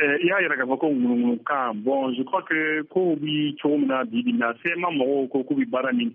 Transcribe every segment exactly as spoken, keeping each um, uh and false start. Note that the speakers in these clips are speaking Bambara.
il y a yɛrɛ k'a fɔ ko ŋunuŋunukan bon je crois que ko bi cogo min na bi bi na sema mɔgɔw ko k'u bi baara min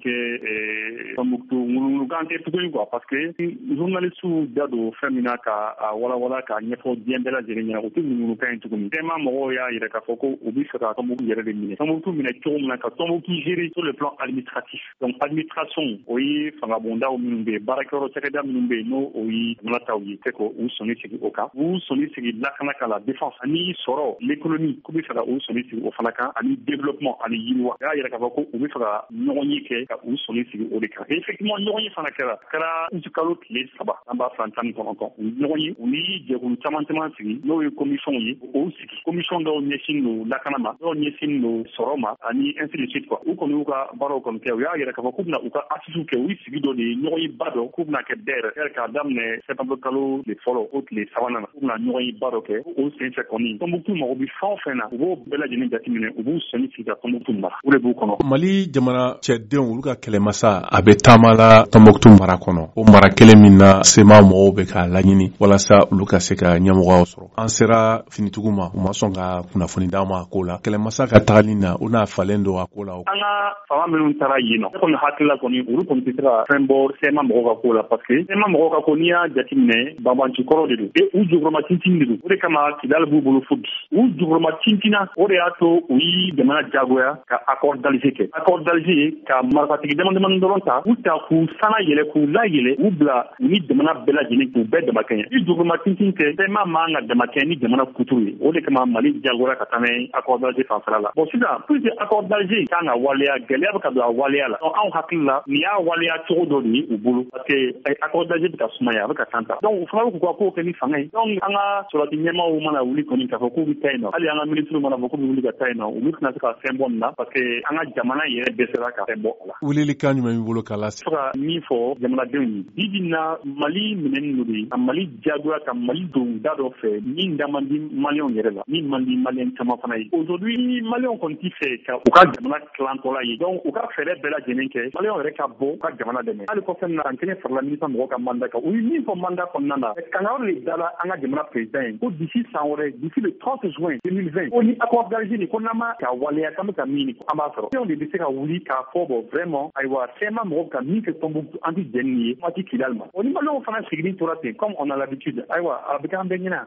kɛ Tombouctou ŋunuŋunukan tɛ tuguni quoi parce que journalistes da don fɛn min na ka a walawala k'a ɲɛfɔ diɲɛ bɛɛ lajɛlen ɲɛna o tɛ ŋunuŋunukan ye tuguni sema mɔgɔw y'a yɛrɛ k'a fɔ ko u bi fɛ ka Tombouctou yɛrɛ de minɛ Tombouctou minɛ cogo min na ka Tombouctou gérer sur le plan administratif donc administration o ye fangabondaw minnu bɛ yen baarakɛyɔrɔ cakɛda minnu bɛ yen n'o o ye jamana taw ye tɛ ko u sɔnni sigi o kan u sɔnni sigi lakana ka la défense ani sɔrɔ l'économie k'u bɛ fɛ ka u sɔnni sigi o fana kan ani développement ani yiriwa y'a yɛrɛ k'a fɔ ko u bɛ fɛ ka ɲɔgɔn ye kɛ ka u sɔnni sigi o de kan et effectivement ɲɔgɔn ye fana kɛra kɛra kalo tile saba an b'a fila tan ni kɔnɔntɔn u ɲɔgɔn ye u ni jɛkulu caman caman sigi n'o ye commission ye o sigi commission dɔw ɲɛsin don lakana ma dɔw ɲɛsin don sɔrɔ ma ani ainsi de suite quoi u kɔni y'u ka baaraw kɔni kɛ u y'a yɛrɛ k'a fɔ k'u bɛna u ka assises kɛ u sigi dɔ de ye ɲɔgɔn ye ba dɔ k'u bɛna kɛ bɛɛ yɛrɛ yɛrɛ k'a daminɛ septembre kalo de fɔlɔ o tile sabanan na u bɛna ɲɔgɔn ye ba dɔ kɛ o senfɛ kɔni Tombouctou mago bi fɛn o fɛn na u b'o bɛɛ lajɛlen jateminɛ u b'u sɔnni sigi ka Tombouctou mara o de b'u kɔnɔ. Mali jamana cɛdenw olu ka kɛlɛmasa a bɛ taama la Tombouctou mara kɔnɔ o mara kelen min na sema mɔgɔw bɛ k'a laɲini walasa olu ka se ka ɲɛmɔgɔyaw sɔrɔ an sera finitigiw ma u ma sɔn ka kunnafoni d'an ma a ko la kɛlɛmasa ka tagali na u n'a falen don a ko la. An ka fanga minnu taara yen nɔ ne kɔni hakilila kɔni olu kɔni tɛ se ka fɛn bɔ sema mɔgɔw ka ko la parce que sema mɔgɔw ka ko n'i y'a jateminɛ banbanci kɔrɔ de don et u jukɔrɔma tintin de don o de kama Kidali b'u bolo fo bi u jukɔrɔma tintina o de y'a to u yi jamana jagoya ka accord d'Alger kɛ accord d'Alger ka marifatigi dama damani dɔrɔn ta u ta k'u sana yɛlɛ k'u layɛlɛ u bila u ni jamana bɛɛ lajɛlen k'u bɛɛ damakɛɲɛ i jukɔrɔma tintin tɛ sema man ka damakɛɲɛ ni jamana kuturu ye o de kama Mali jagoya ka taa n'a accord d'Alger fanfɛla la bon sisan pour que accord d'Alger kan ka waleya gɛlɛya bɛ ka don a waleya la donc anw hakili la nin y'a waleya cogo dɔ de ye u bolo parce que accord d'Alger bɛ ka sumaya a bɛ ka tan ta donc u fana bɛ k'u ka kow kɛ ni fanga ye donc an ka sɔrɔdasi ɲɛmaaw mana wuli kɔni k'a fɔ k'u bɛ taa yen nɔ hali an ka ministre mana fɔ k'u bɛ wuli ka taa yen nɔ olu tɛna se ka fɛn bɔ nin na parce que an ka jamana yɛrɛ dɛsɛra ka fɛn bɔ a la. Wulilikan jumɛn b'i bolo k'a lase. fo ka min fɔ jamanadenw ye bi bi na Mali minɛni don de ka Mali jagoya ka Mali don da dɔ fɛ min da man di maliyɛnw yɛrɛ la min man di maliyɛn caman fana ye aujourd'hui maliyɛnw kɔni tɛ fɛ ka u ka jamana tilantɔla ye donc u ka fɛɛrɛ bɛɛ lajɛlen kɛ maliyɛnw yɛrɛ ka bɔ u ka jamana dɛmɛ hali kɔfɛ na an kelen farala minista mɔgɔw ka mandat kan u ye min fɔ mandat kɔnɔna na kangaro de dala an ka jamana président ye ko d'ici san wɛrɛ d'ici le trente juin deux mille vingt ko ni accord d'Alger ni ko n'an ma ka waleya k'an bɛ ka min an b'a sɔrɔ maliyɛnw de bɛ se ka wuli k'a fɔ bon vraiment ayiwa sema mɔgɔw ka min kɛ Tombouctou an tɛ jɛn nin ye waati Kidali ma o ni maliyɛnw fana sigilen tora ten comme on a l'habitude ayiwa a bɛ k'an bɛɛ ɲɛna